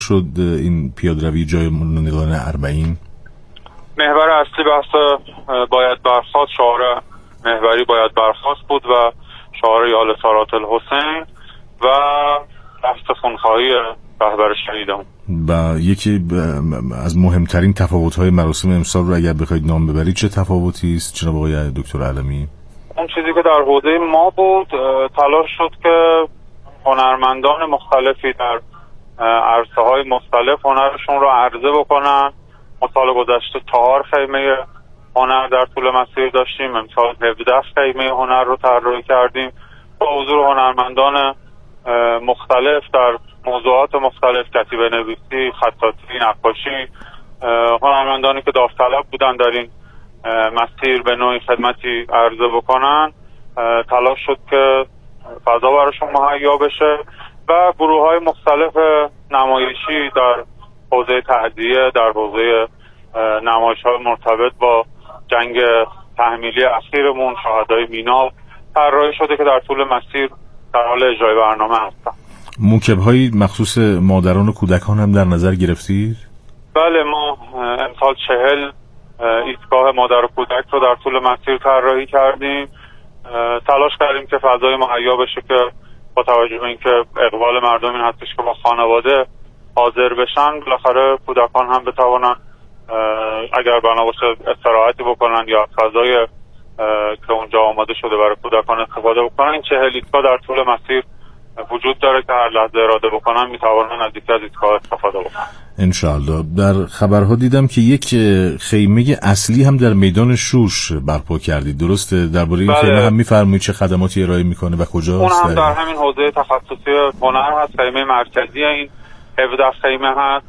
شد این پیاده‌روی جاماندگان اربعین؟ محور اصلی بحث باید برخاست، شعار محوری باید برخاست بود و شعار یال سارات الحسین و بحث خونخواهی رهبر شهیدان. و یکی از مهمترین تفاوت‌های مراسم امسال رو اگر بخواید نام ببرید چه تفاوتی است جناب آقای دکتر علمی؟ اون چیزی که در حوزه ما بود، تلاش شد که هنرمندان مختلفی در عرصه‌های مختلف هنرشون رو عرضه بکنن. ما سال گذشته 4 خیمه هنر در طول مسیر داشتیم، امسال 17 خیمه هنر رو طراحی کردیم با حضور هنرمندان مختلف در موضوعات مختلف، کتیبه نویسی، خطاطی، نقاشی، هنرمندانی که داوطلب بودن در این مسیر به نوعی خدمتی عرضه بکنن. تلاش شد که فضا براشون مهیا بشه و گروه‌های مختلف نمایشی در حوزه تعزیه، در حوزه نمایش‌های مرتبط با جنگ تحمیلی اخیرمون، شهدای مینا، طراحی شده که در طول مسیر در حال اجرای برنامه هستن. موکب‌های مخصوص مادران و کودکان هم در نظر گرفتید؟ بله، ما امسال 40 ایستگاه مادر و کودک رو در طول مسیر طراحی کردیم. تلاش کردیم که فضای مهیا بشه که با توجه به اینکه اقبال مردم این هستش که با خانواده حاضر بشن، بالاخره کودکان هم بتوانن اگر بنا باشه استراحتی بکنن یا فضای که اونجا آماده شده برای کودکان استفاده بکنن. این 40 ایستگاه در طول مسیر وجود داره که هر لحظه اراده بکنن میتوانن از یکی از ایستگاه استفاده بکنن انشاءالله. در خبرها دیدم که یک خیمه اصلی هم در میدان شوش برپا کردید، درسته؟ درباره این خیمه هم میفرمایید چه خدماتی ارائه میکنه و کجاست؟ اون هم در همین حوزه تخصصی هنر هست، خیمه مرکزی این 17 خیمه هست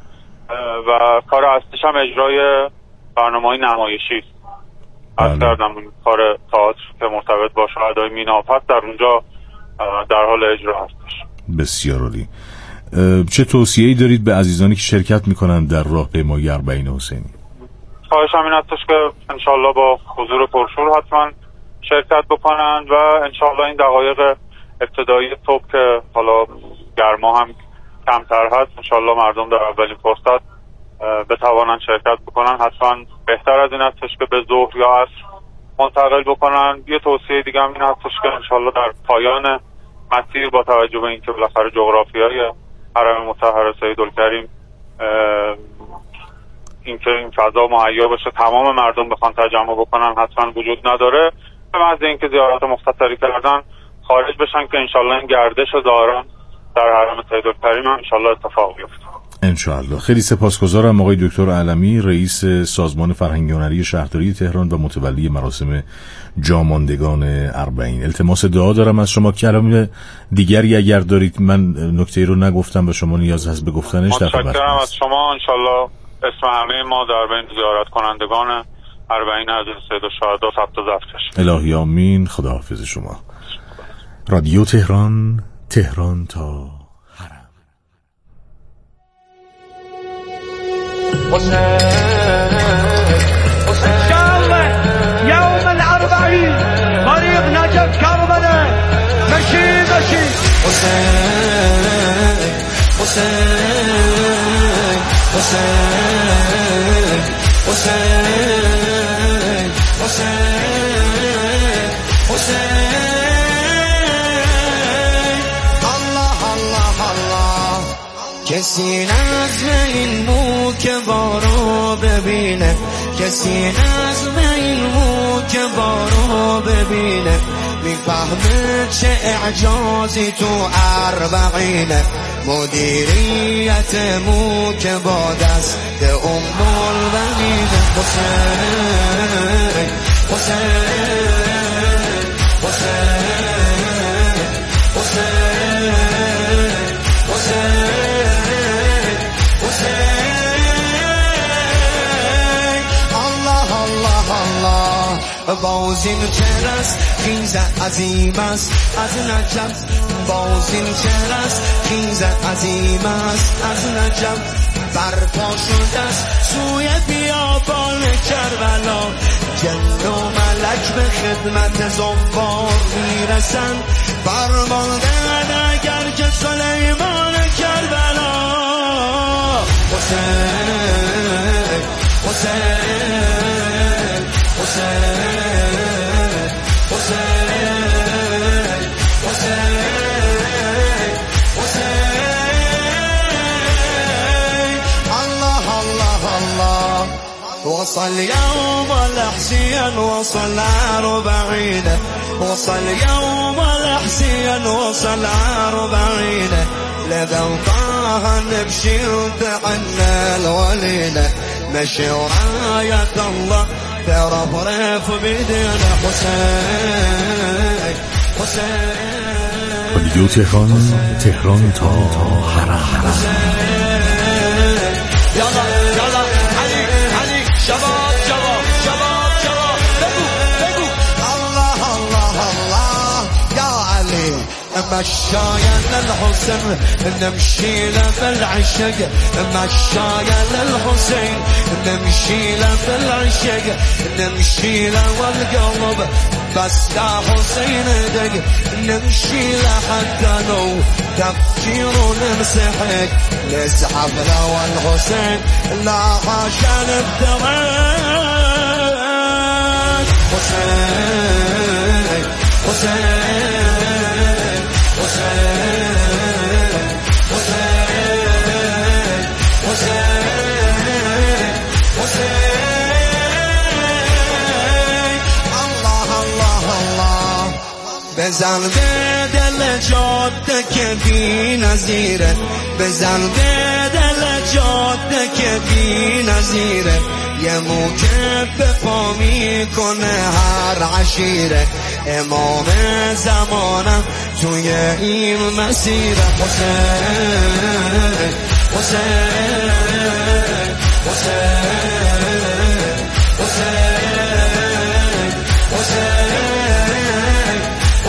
و کار اصلیش هم اجرای برنامه‌های نمایشی است. از کردم کار تئاتر که مرتبط با شهدای مینا هست در اونجا در حال اجرا هستش. بسیار عالی. چه توصیه‌ای دارید به عزیزانی که شرکت میکنن در راهپیمایی اربعین حسینی؟ خواهشم این هستش که انشالله با حضور پرشور حتما شرکت بکنن و انشالله این دقایق ابتدایی صبح که حالا گرما هم کمتر هست، انشالله مردم در اولین فرصت بتوانن شرکت بکنن. حتما بهتر از این هستش که به ظهر یا عصر منتقل بکنن. یه توصیه دیگه هم این هستش که انشالله در پایان مسیر با توجه به اینکه بالاخره جغرافیای حرم مطهر سیدالکریم اینکه این فضا مهیا بشه تمام مردم بخوان تجمع بکنن حتما وجود نداره. به محض اینکه زیارت مختصری کردن خارج بشن که انشالله این گردش زائران در حرم سیدالکریم انشالله اتفاق بیفته. انشاءالله. خیلی سپاسگزارم آقای دکتر علمی، رئیس سازمان فرهنگی هنری شهرداری تهران و متولی مراسم جاماندگان اربعین. التماس دعا دارم از شما. کلام دیگری اگر دارید، من نکته رو نگفتم و شما نیاز هست به گفتنش در خدمتتون. متشکرم از شما. انشالله اسم همه ما در بین زیارت کنندگان اربعین حضرت سید الشهدا ثبت و ضبط بشه. الهی آمین. خداحافظ شما. رادیو تهران، تهران تا إن شاء الله يوم الأربعين طريق نجف كربلاء مشي حسين حسين حسين حسين حسين حسين الله الله الله کسی نظم این مو که بارو ببینه، کسی نظم این مو که بارو ببینه، میفهمه چه اعجازی تو اربعینه. مدیریت مو که با دست البنین حسین حسین حسین حسین حسین الله الله الله بازین چرس خیز عظیم است از نجف، بازین چرس خیز عظیم است از نجف، برپا شده است سوی بیابان کربلا، جن و ملک به خدمت زوار میرسند، فرمانده‌اند اگر که سلیمان کربلا حسین حسین حسین حسین حسین حسین الله الله الله وصل يوم الحسين وصل 40 وصل يوم الحسين وصل 40 لذا وطاها نبشي وتعنى الوليلة مشي وراية الله ترفرف بيدنا حسين حسين رادیو تهران تا حرم يلا يلا علي علي شباب شباب شباب شباب بقو الله الله الله يا علي مشايا للحسين نمشي له بالعشق مشايا للحسين نمشي له بالعشق نمشي له والقلب بس يا حسين دق نمشي له حتى لو تفكير ونمسحك نزحف له والحسين لا عشان الدرك حسين حسين حسين حسين حسين حسين الله الله الله بزن به دل جاده که بی نظیره بزن به دل جاده که بی نظیره یه موکب به پا میکنه هر عشیره امام زمانم توی این مسیر حسین حسین حسین حسین حسین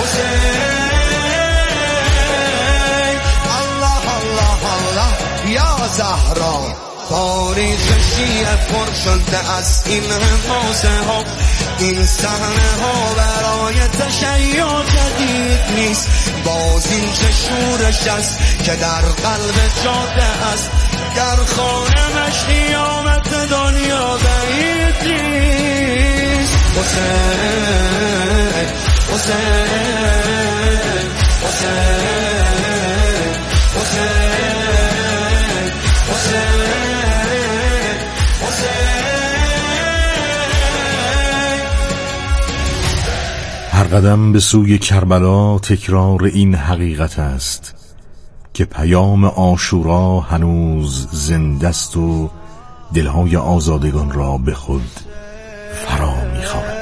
حسین الله الله الله یا زهرا تاریخ شیعه پر شده از این حماسه ها این صحنه ها برای تشیع جدید نیست باز این چه شورش است که در قلب جاده است در خانمش قیامت دنیا بعید نیست حسین حسین حسین حسین حسین هر قدم به سوی کربلا تکرار این حقیقت است که پیام عاشورا هنوز زنده است و دلهای آزادگان را به خود فرا می‌خواند.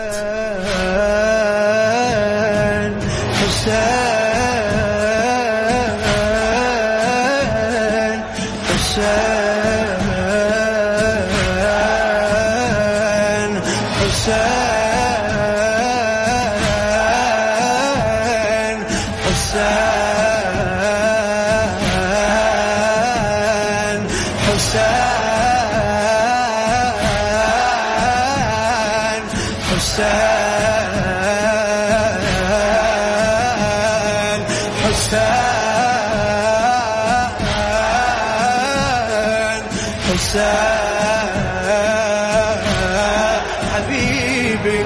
حبيبي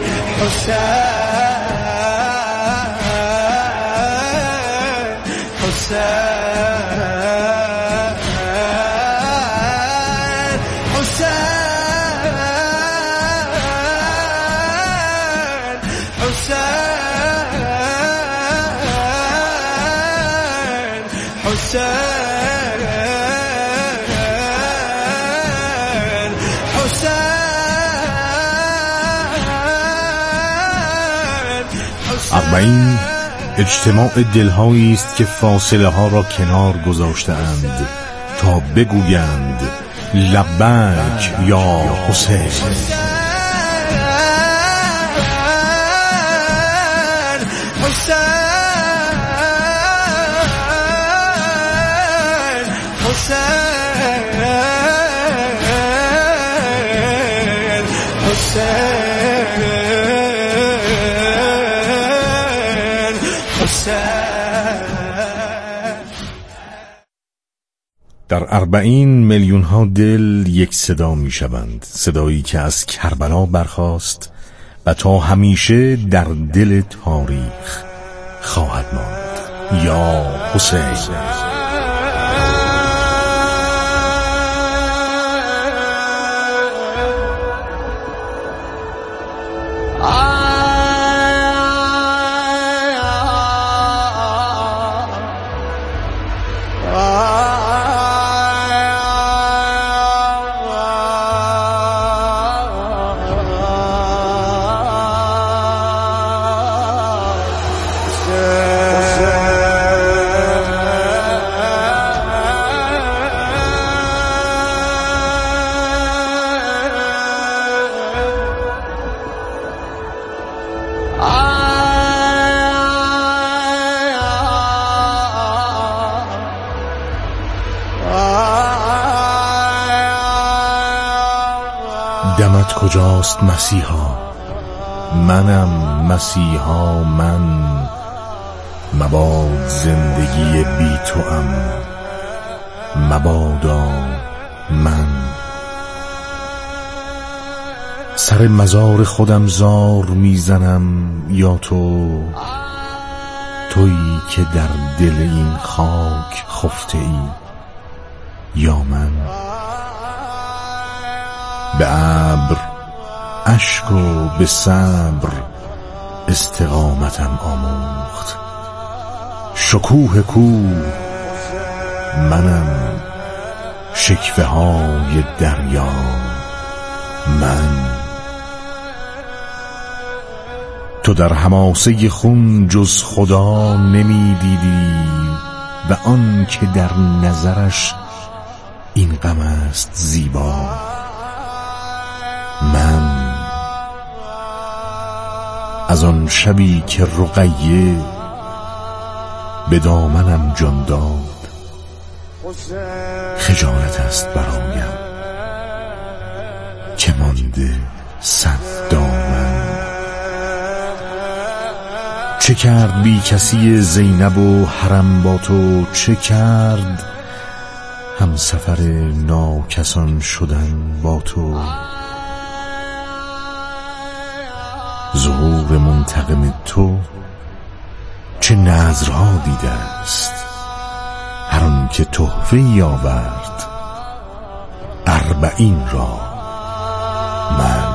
حسين حسين حسين حسين حسين اربعین اجتماع دلهایی است که فاصله ها را کنار گذاشته‌اند تا بگویند لبیک یا حسین. در 40 میلیون ها دل یک صدا می شوند، صدایی که از کربلا برخاست و تا همیشه در دل تاریخ خواهد ماند. یا حسین. دمت کجاست مسیحا؟ منم مسیحا من، مباد زندگی بی توام، مبادا من. سر مزار خودم زار میزنم یا تویی که در دل این خاک خفته ای یا من. به ابر اشک و به صبر استقامتم آموخت، شکوه کوه منم، شکوه های دریا من. تو در حماسه خون جز خدا نمی دیدی و آن که در نظرش این غم است زیبا من. از آن شبی که رقیه به دامنم جان داد، خجالت است برایم که مانده صد دامن. چه کرد بی کسی زینب و حرم با تو؟ چه کرد هم سفر ناکسان شدن با تو؟ ظهور منتقم تو چه نذرها دیده است، هر آن که تحفه آورد 40 را من.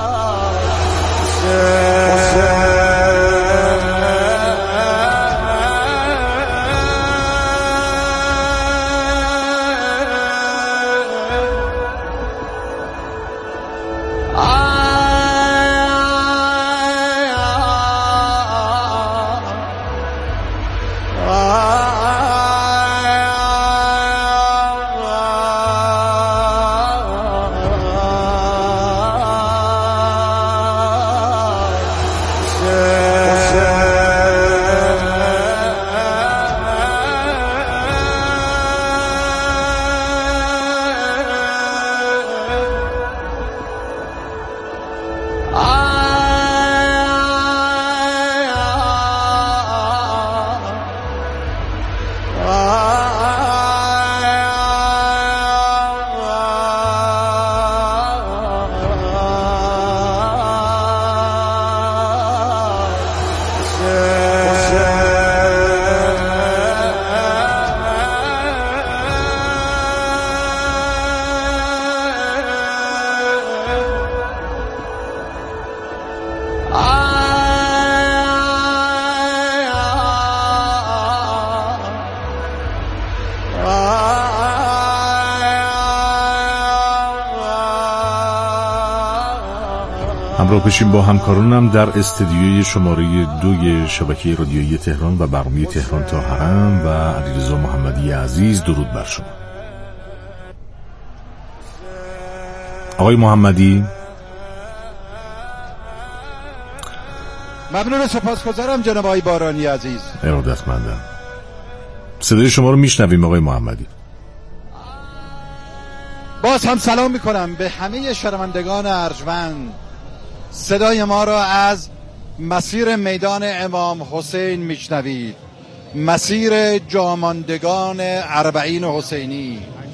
همراه بشیم با همکارانم در استدیوی شماره 2 شبکه رادیویی تهران و برنامه تهران تا حرم و علیرضا محمدی عزیز. درود بر شما. آقای محمدی. ممنون و سپاسگزارم جناب آقای بارانی عزیز. ارادتمندم. صدای شما رو میشنویم آقای محمدی. باز هم سلام میکنم به همه شنوندگان ارجمند. صدای ما را از مسیر میدان امام حسین میشنوید، مسیر جاماندگان 40 حسینی.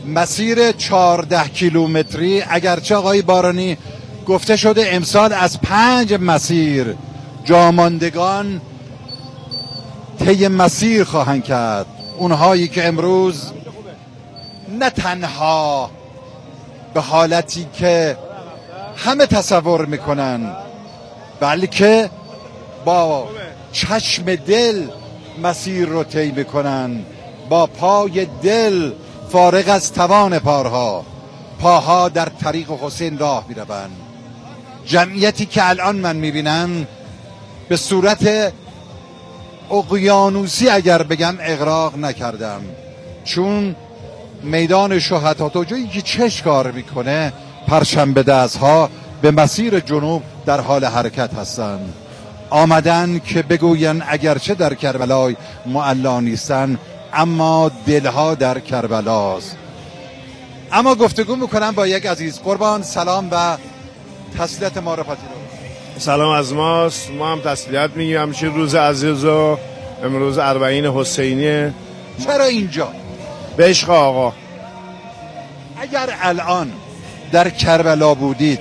مسیر 14 کیلومتری، اگرچه آقای بارانی گفته شده امسال از 5 مسیر جاماندگان طی مسیر خواهند کرد، اونهایی که امروز نه تنها به حالتی که همه تصور میکنن بلکه با چشم دل مسیر رو طی میکنن، با پای دل فارغ از توان پاها در طریق حسین راه میروند. جمعیتی که الان من میبینم به صورت اقیانوسی اگر بگم اغراق نکردم، چون میدان شهدا تا جایی که چشم کار میکنه پرچم به دستها به مسیر جنوب در حال حرکت هستند. آمدن که بگوین اگرچه در کربلای معلا نیستن اما دلها در کربلاست. اما گفتگو میکنم با یک عزیز. قربان سلام و تسلیت ما رو پذیرو. سلام از ماست، ما هم تسلیت میگیم. همیشه روز عزیز و امروز اربعین حسینیه. چرا اینجا؟ به عشق آقا. اگر الان در کربلا بودید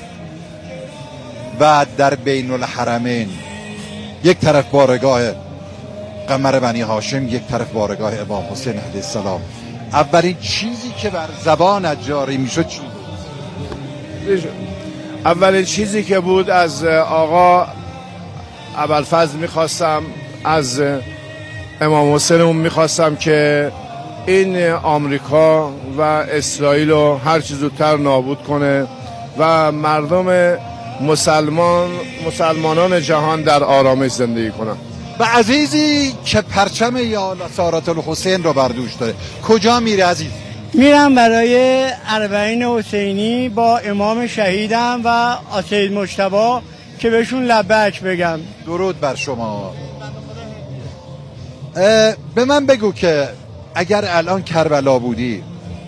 و در بین الحرمین، یک طرف بارگاه قمر بنی هاشم، یک طرف بارگاه امام حسین علیه السلام، اولین چیزی که بر زبانت جاری میشد چی بود؟ اولین چیزی که بود از آقا ابوالفضل میخواستم، از امام حسینمون میخواستم که این آمریکا و اسرائیل رو هر چیز زودتر نابود کنه و مردم مسلمانان جهان در آرامش زندگی کنن. و عزیزی که پرچم یا سارات الحسین رو بردوش داره کجا میره عزیز؟ میرم برای اربعین حسینی با امام شهیدم و سید مجتبی که بهشون لبک بگم. درود بر شما. به من بگو که اگر الان کربلا بودی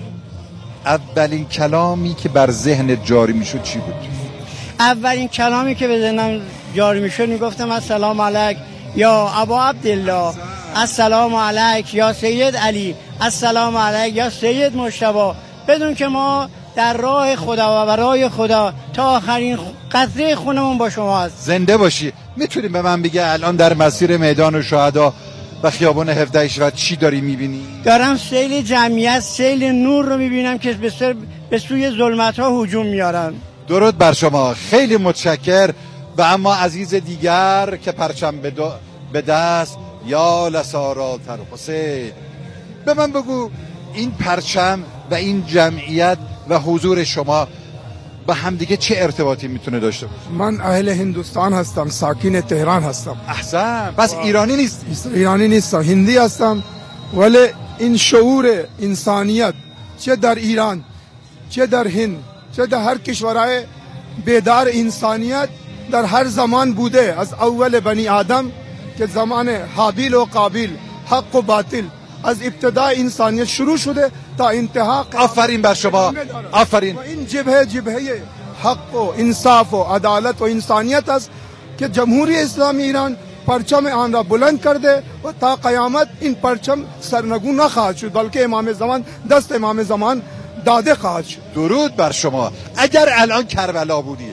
اولین کلامی که بر ذهنت جاری میشد چی بود؟ اولین کلامی که به ذهنم جاری میشد میگفتم السلام علیک یا ابا عبدالله، السلام علیک یا سید علی، السلام علیک یا سید مجتبی. بدون که ما در راه خدا و برای خدا تا آخرین قطره خونمون با شما هست. زنده باشی. میتونی به من بگه الان در مسیر میدان شهدا و خیابان 17 شهریور چی داری میبینی؟ دارم سیل جمعیت، سیل نور رو میبینم که به سوی ظلمت ها هجوم میارن. درود بر شما، خیلی متشکر. و اما عزیز دیگر که پرچم به دست، یا لسارات الحسین، به من بگو این پرچم و این جمعیت و حضور شما با همدیگه چه ارتباطی میتونه داشته باشه؟ من اهل هندوستان هستم، ساکن تهران هستم. احسن. پس ایرانی نیست؟ ایرانی نیستم، هندی هستم. ولی این شعور انسانیت چه در ایران، چه در هند، چه در هر کشورهای بیدار انسانیت در هر زمان بوده. از اول بنی آدم که زمان حابیل و قابیل، حق و باطل، از ابتدای انسانیت شروع شده تا انتها. آفرین بر شما، آفرین. و این جبهه حق و انصاف و عدالت و انسانیت است که جمهوری اسلامی ایران پرچم آن را بلند کرده و تا قیامت این پرچم سرنگون نخواهد شد، بلکه امام زمان دست امام زمان داده خواهد شد. درود بر شما. اگر الان کربلا بودی،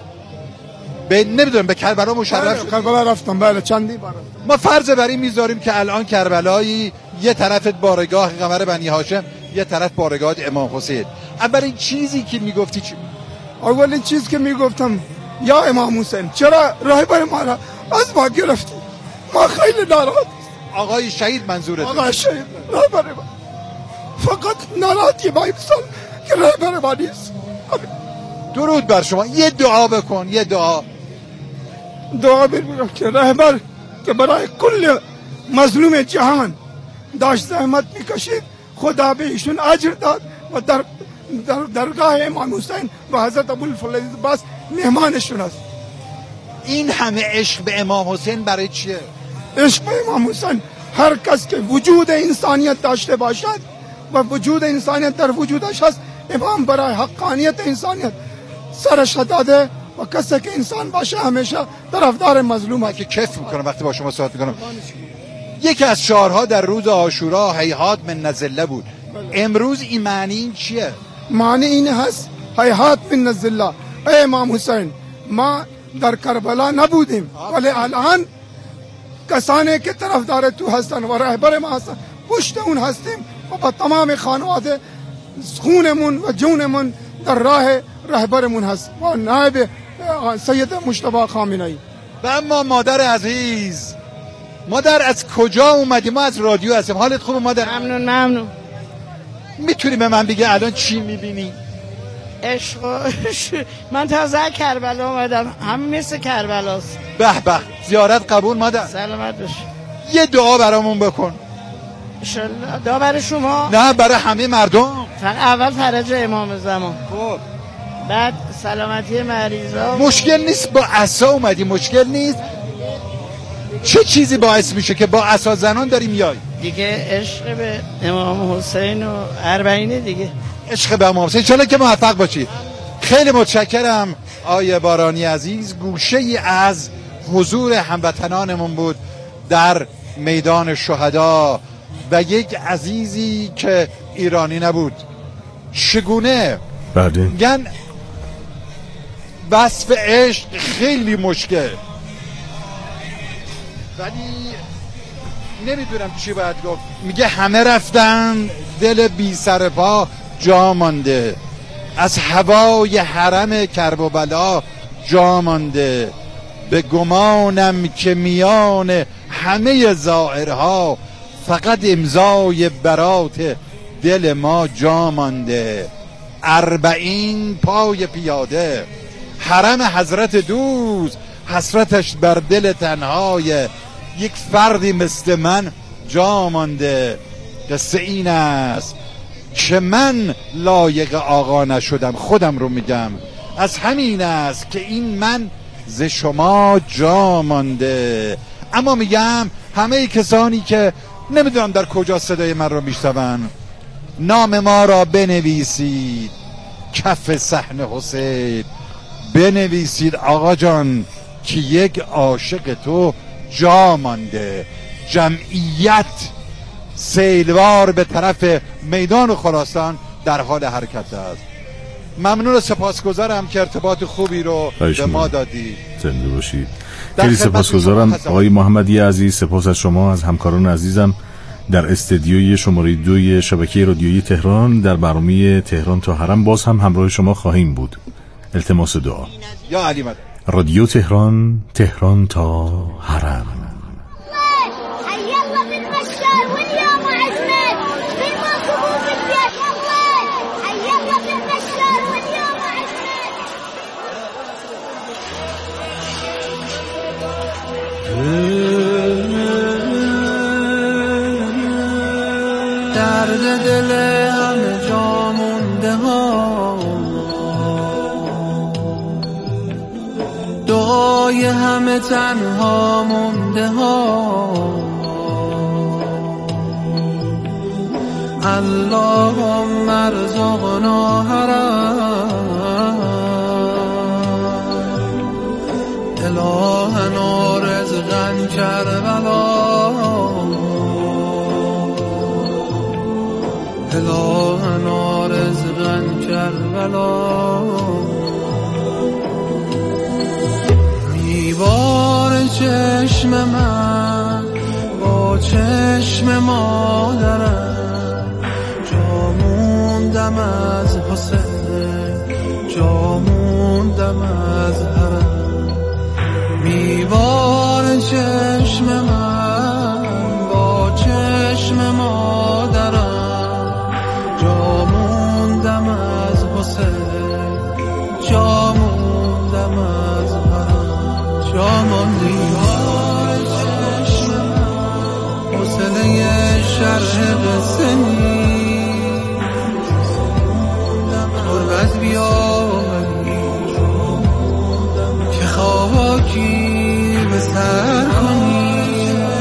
نمیدونم به کربلا مشرف شد؟ کربلا رفتم، بله چندی بار رفتم. ما فرض بر این میذاریم که الان کربلایی یه طرف بارگاه قمر بنی هاشم، یه طرف بارگاه امام حسین، اولین چیزی که میگفتی چی؟ اولین چیز که میگفتم یا امام حسین چرا راهبر ما را از ما گرفتی؟ ما خیلی ناراحت. آقای شهید منظورت؟ آقای شهید راهبر ما، فقط ناراحتی با امسال که راهبر ما نیست. درود بر شما. یه دعا بکن، یه دعا میگم که رهبر که برای کل مظلوم جهان داشت زحمت میکشید، خدا به ایشون اجر داد و در درگاه امام حسین و حضرت ابوالفضل عباس مهمانشون است. این همه عشق به امام حسین برای چیه؟ عشق به امام حسین، هر کس که وجود انسانیت داشته باشد و وجود انسانیت در وجودش هست، امام برای حقانیت انسانیت سرش داده و کسی که انسان باشه همیشه طرفدار مظلومه. که کیف میکنم وقتی با شما صحبت میکنم. یکی از شعارها در روز عاشورا هیهات من نزله بود، امروز این معنی این چیه؟ معنی این هست هیهات من الذله. ای امام حسین، ما در کربلا نبودیم ولی الان کسانی که طرفدار تو هستن و رهبر ما هستن پشت اون هستیم و با تمام خانواده خونمون و جونمون در راه رهبرمون هست و نائب سید مجتبی خامنه‌ای. و اما مادر عزیز، مادر از کجا اومدی؟ ما از رادیو هستیم. حالت خوبه مادر؟ ممنون. میتونی به من بگی الان چی میبینی؟ عشق. من تازه کربلا اومدم، همه مثل کربلاست. به به، زیارت قبول مادر. سلامت باش. یه دعا برامون بکن. انشالله. دعا برای شما؟ نه، برای همه مردم. فقط اول فرج امام زمان، خب بعد سلامتی مریضا. مشکل نیست با عصا اومدی؟ مشکل نیست؟ چه چیزی باعث میشه که با عصا زنان داری میای؟ دیگه عشق به امام حسین و اربعینه دیگه. عشق به امام حسین. انشالله که موفق باشی. خیلی متشکرم آیه بارانی عزیز. گوشه ای از حضور هموطنانمون بود در میدان شهدا و یک عزیزی که ایرانی نبود. چگونه میگن وصف عشق خیلی مشکل، ولی نمیدونم چی باید گفت. میگه همه رفتن دل بی سر پا جا مانده، از هوای حرم کرب و بلا جا مانده، به گمانم که میان همه زائرها فقط امضای برات دل ما جا مانده. 40 پای پیاده، حرم حضرت دوست، حسرتش بر دل تنهای یک فردی مثل من جا مانده. قصه این است که من لایق آقا نشدم، خودم رو میگم، از همین است که این من ز شما جا مانده. اما میگم همه کسانی که نمیدونم در کجا صدای من رو میشنون، نام ما را بنویسید کف صحن حسین، بنویسید آقا جان که یک عاشق تو جا مانده. جمعیت سیلوار به طرف میدان خراسان در حال حرکت است. ممنون و سپاسگزارم که ارتباط خوبی رو به ما دادی. زنده باشید. خیلی سپاسگزارم آقای محمدی عزیز. سپاس از شما، از همکاران عزیزم در استدیوی شماره 2 شبکه رادیویی تهران در برنامه تهران تا حرم. باز هم همراه شما خواهیم بود. التماس دعا. یا علی مدد. رادیو تهران، تهران تا حرم. درد دل همه جا مونده ها، دعای همه تنها مونده ها. اللهم ارزقنا حرم، الهنا رزقا کربلا، الهنا رزقا کربلا. میبار چشم من با چشم مادرم، جا موندم از حسین، جا موندم از حرم. میبار چشم من با چشم مادرم، جا موندم از حسین، جا موندم از حرم. جا موندی چشم من حوصله شرح قصه نیست، تربت بیاوری که خاکی به سر کنی.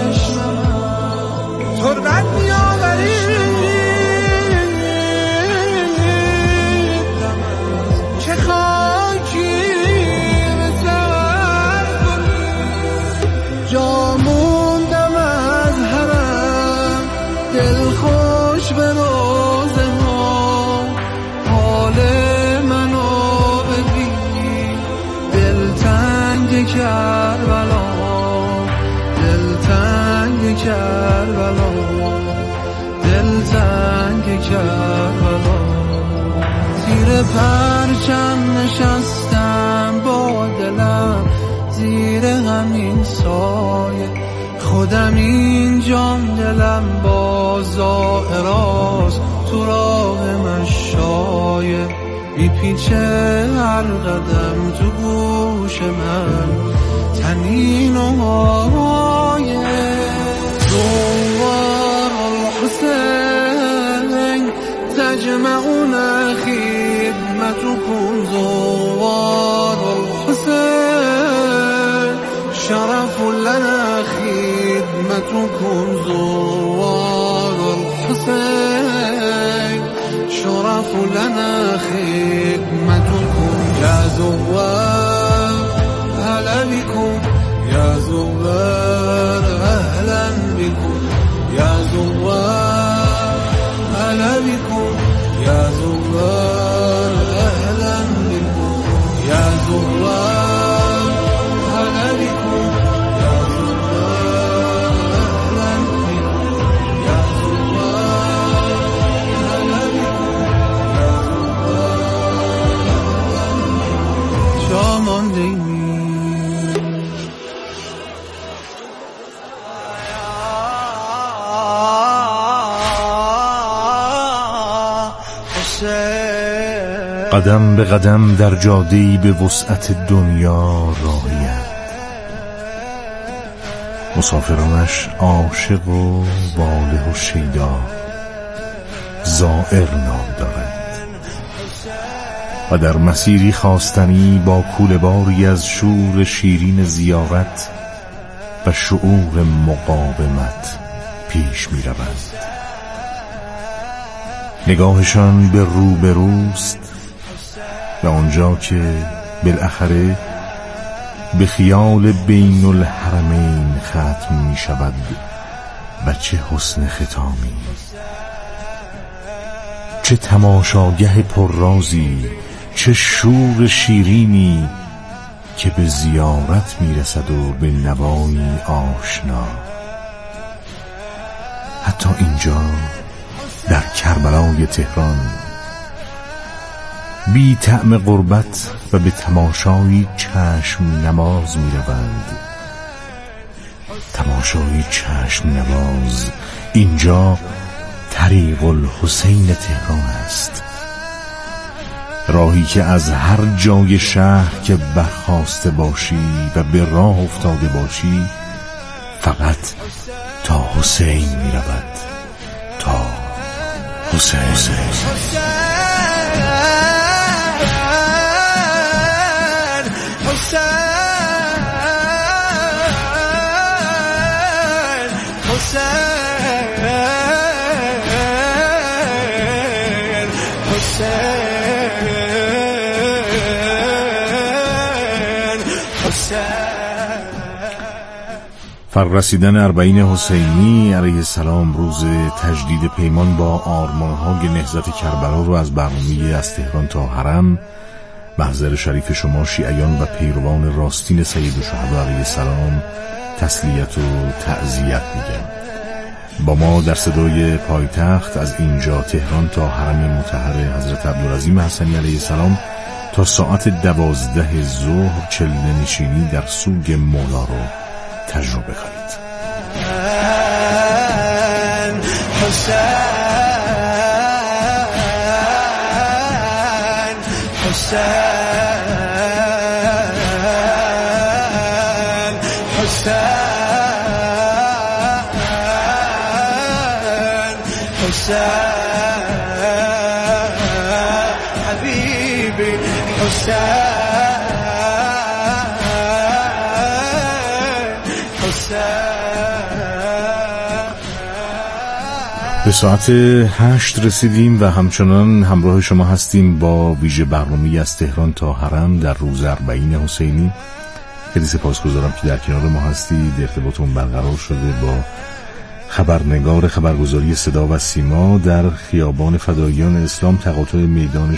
کربلا. زیر پرچم نشستم با دلم زیر همین سایه، خودم اینجام دلم با ظاهراست تو راه مشایه، میپیچه هر قدم تو گوش من تنین و هایه. زوار الحسین تجمعون خدمتكم، زوار الحسين شرف لنا خدمتكم، زوار الحسين شرف لنا خدمتكم. يا زوار أهلا بكم، يا زوار أهلا بكم، يا زوار أهلا بكم، يا زوار أهلا بكم، يا زوار أهلا بكم، يا زوار أهلا بكم، يا زوار أهلا بكم، يا زوار جا مانده‌ایم. قدم به قدم در جاده‌ای به وسعت دنیا راهی‌اند، مسافرانش عاشق و واله و شیدا، زائر نام دارند و در مسیری خواستنی با کوله‌باری از شور شیرین زیارت و شعور مقاومت پیش می‌روند. نگاهشان به روبروست و آنجا که بالاخره به خیال بین الحرمین ختم می شود و چه حسن ختامی، چه تماشاگه پررازی، چه شور شیرینی که به زیارت می رسد و به نوایی آشنا. حتی اینجا در کربلای تهران بی طعم غربت و به تماشای چشم نماز می روند. تماشای چشم نماز اینجا طریق الحسین تهران است، راهی که از هر جای شهر که برخاسته باشی و به راه افتاده باشی فقط تا حسین می رود، تا حسین. فررسیدن اربعین حسینی علیه السلام روز تجدید پیمان با آرمان‌های نهضت کربلا رو از برنامه از تهران تا حرم محضر شریف شما شیعیان و پیروان راستین سید الشهدا علیه السلام تسلیت و تعزیت میگم. با ما در صدای پایتخت از اینجا تهران تا حرم مطهر حضرت عبدالعظیم حسنی علیه السلام تا ساعت 12 ظهر چله نشینی در سوگ مولا رو تجربه کنید. حبيبي حسين به ساعت 8 رسیدیم و همچنان همراه شما هستیم با ویژه برنامه‌ای از تهران تا حرم در روز اربعین حسینی. خیلی سپاسگزارم که در کنار ما هستید. ارتباطمون برقرار شده با خبرنگار خبرگزاری صدا و سیما در خیابان فداییان اسلام تقاطع میدان